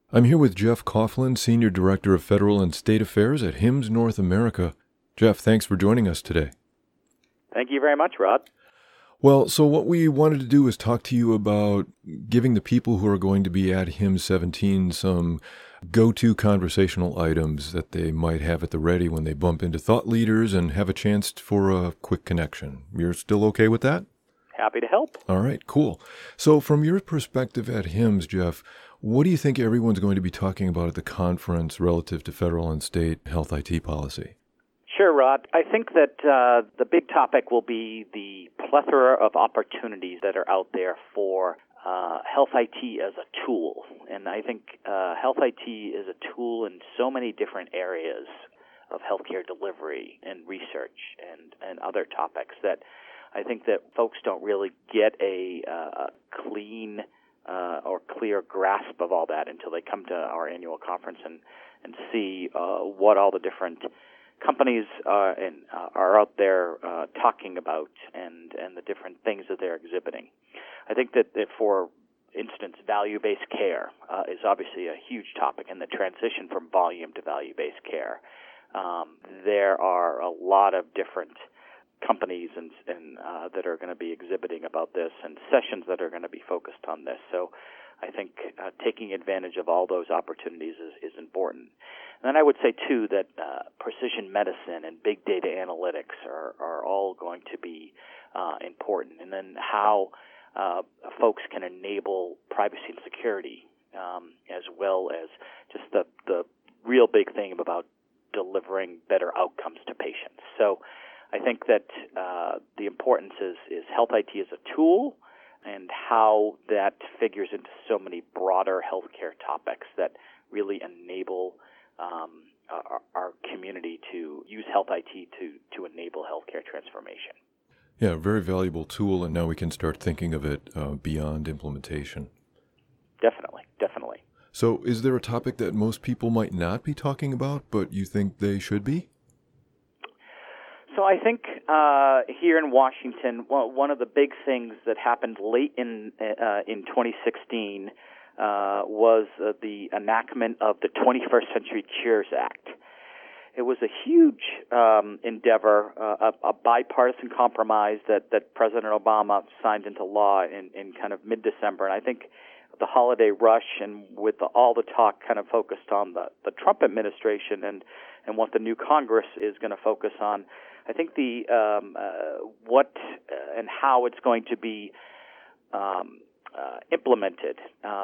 I'm here with Jeff Coughlin, Senior Director of Federal and State Affairs at HIMSS North America. Jeff, thanks for joining us today. Thank you very much, Rod. Well, so what we wanted to do is talk to you about giving the people who are going to be at HIMSS 17 some go-to conversational items that they might have at the ready when they bump into thought leaders and have a chance for a quick connection. You're still okay with that? Happy to help. All right, cool. So from your perspective at HIMSS, Jeff, what do you think everyone's going to be talking about at the conference relative to federal and state health IT policy? Sure, Rod. I think that the big topic will be the plethora of opportunities that are out there for health IT as a tool. And I think health IT is a tool in so many different areas of healthcare delivery and research and other topics that I think that folks don't really get a clean or clear grasp of all that until they come to our annual conference and see what all the different companies are out there talking about and the different things that they're exhibiting. I think that for instance, value-based care is obviously a huge topic, and the transition from volume to value-based care. There are a lot of different companies and that are going to be exhibiting about this, and sessions that are going to be focused on this. So I think taking advantage of all those opportunities is important. And then I would say, too, that precision medicine and big data analytics are all going to be important. And then how folks can enable privacy and security, as well as just the real big thing about delivering better outcomes to patients. So I think that the importance is health IT as a tool and how that figures into so many broader healthcare topics that really enable our community to use health IT to enable healthcare transformation. Yeah, very valuable tool, and now we can start thinking of it beyond implementation. Definitely. So is there a topic that most people might not be talking about, but you think they should be? So I think here in Washington, one of the big things that happened late in 2016 was the enactment of the 21st Century Cures Act. It was a huge endeavor, a bipartisan compromise that President Obama signed into law in kind of mid-December. And I think the holiday rush and with all the talk kind of focused on the Trump administration and what the new Congress is going to focus on. I think what and how it's going to be implemented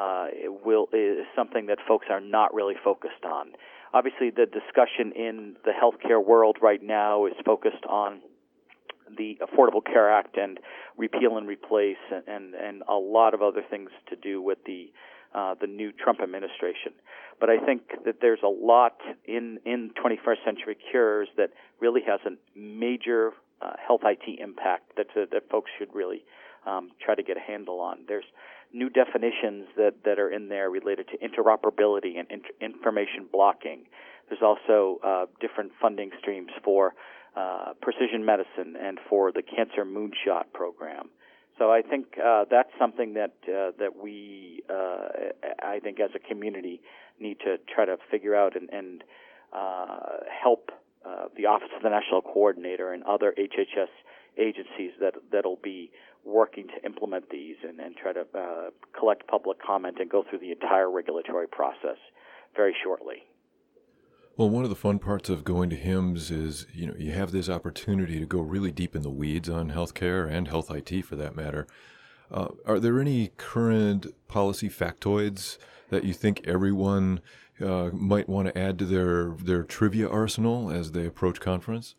is something that folks are not really focused on. Obviously, the discussion in the healthcare world right now is focused on the Affordable Care Act and repeal and replace and a lot of other things to do with the new Trump administration. But I think that there's a lot in 21st Century Cures that really has a major health IT impact that folks should really try to get a handle on. There's new definitions that are in there related to interoperability and information blocking. There's also different funding streams for precision medicine and for the Cancer Moonshot program. So I think that's something that we, I think as a community, need to try to figure out and help the Office of the National Coordinator and other HHS agencies that'll be working to implement these and try to collect public comment and go through the entire regulatory process very shortly. Well, one of the fun parts of going to HIMSS is, you have this opportunity to go really deep in the weeds on healthcare and health IT for that matter. Are there any current policy factoids that you think everyone might want to add to their trivia arsenal as they approach conference?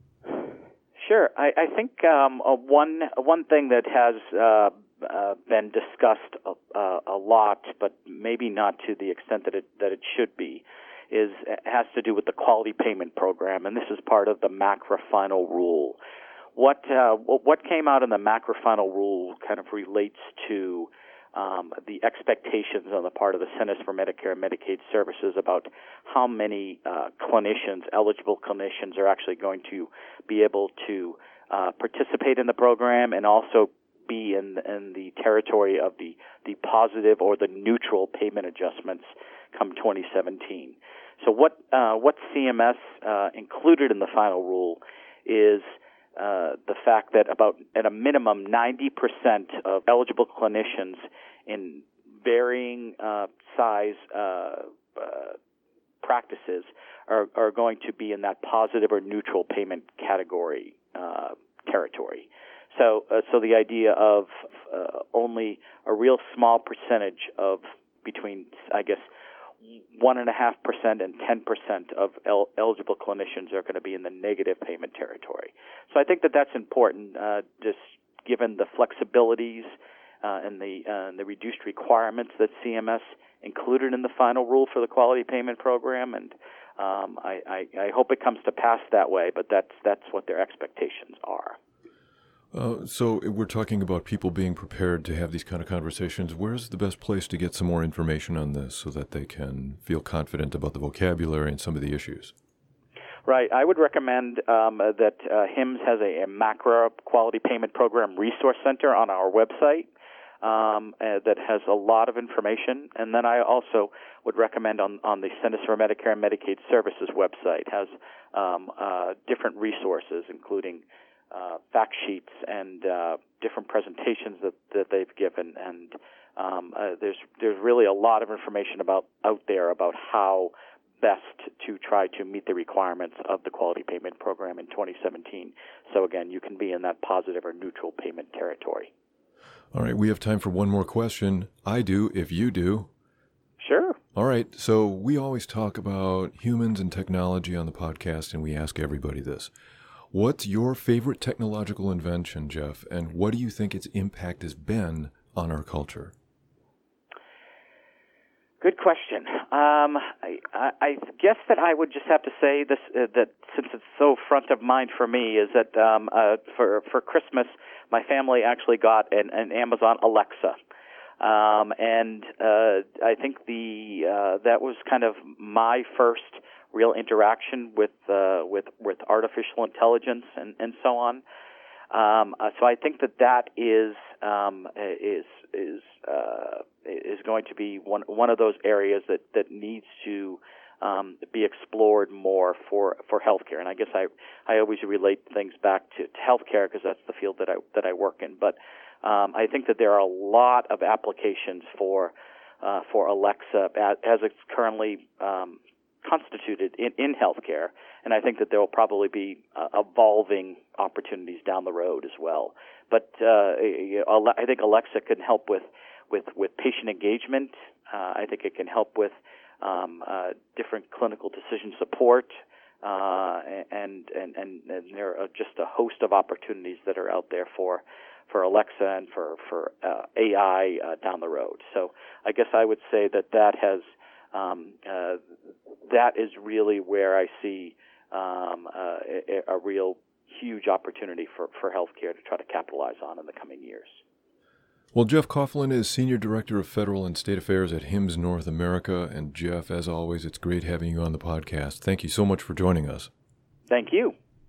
Sure. I think one thing that has been discussed a lot, but maybe not to the extent that it should be, has to do with the quality payment program, and this is part of the MACRA final rule. What came out in the MACRA final rule kind of relates to the expectations on the part of the Centers for Medicare and Medicaid Services about how many eligible clinicians are actually going to be able to participate in the program and also be in the territory of the positive or the neutral payment adjustments come 2017. So what CMS included in the final rule is the fact that about at a minimum 90% of eligible clinicians in varying size practices are going to be in that positive or neutral payment category territory. So the idea of only a real small percentage of between, I guess, 1.5% and 10% of eligible clinicians are going to be in the negative payment territory. So I think that that's important, just given the flexibilities and the reduced requirements that CMS included in the final rule for the quality payment program, and I hope it comes to pass that way. But that's what their expectations are. So we're talking about people being prepared to have these kind of conversations. Where's the best place to get some more information on this so that they can feel confident about the vocabulary and some of the issues? Right. I would recommend that HIMSS has a MACRA Quality Payment Program Resource Center on our website that has a lot of information. And then I also would recommend on the Centers for Medicare and Medicaid Services website has different resources, including fact sheets and different presentations that they've given, and there's really a lot of information out there about how best to try to meet the requirements of the quality payment program in 2017. So again, you can be in that positive or neutral payment territory. All right, we have time for one more question. I do, if you do. Sure. All right, so we always talk about humans and technology on the podcast, and we ask everybody this. What's your favorite technological invention, Jeff, and what do you think its impact has been on our culture? Good question. I guess that I would just have to say this, that since it's so front of mind for me, is that for Christmas, my family actually got an Amazon Alexa. And I think that was kind of my first real interaction with artificial intelligence and so on. So I think that is going to be one of those areas that needs to be explored more for healthcare. And I guess I always relate things back to healthcare because that's the field that I work in. But I think that there are a lot of applications for Alexa as it's currently constituted in healthcare, and I think that there will probably be evolving opportunities down the road as well. But I think Alexa can help with patient engagement. I think it can help with different clinical decision support, and there are just a host of opportunities that are out there for Alexa and for AI down the road. So I guess I would say that has that is really where I see a real huge opportunity for healthcare to try to capitalize on in the coming years. Well, Jeff Coughlin is Senior Director of Federal and State Affairs at HIMSS North America. And Jeff, as always, it's great having you on the podcast. Thank you so much for joining us. Thank you.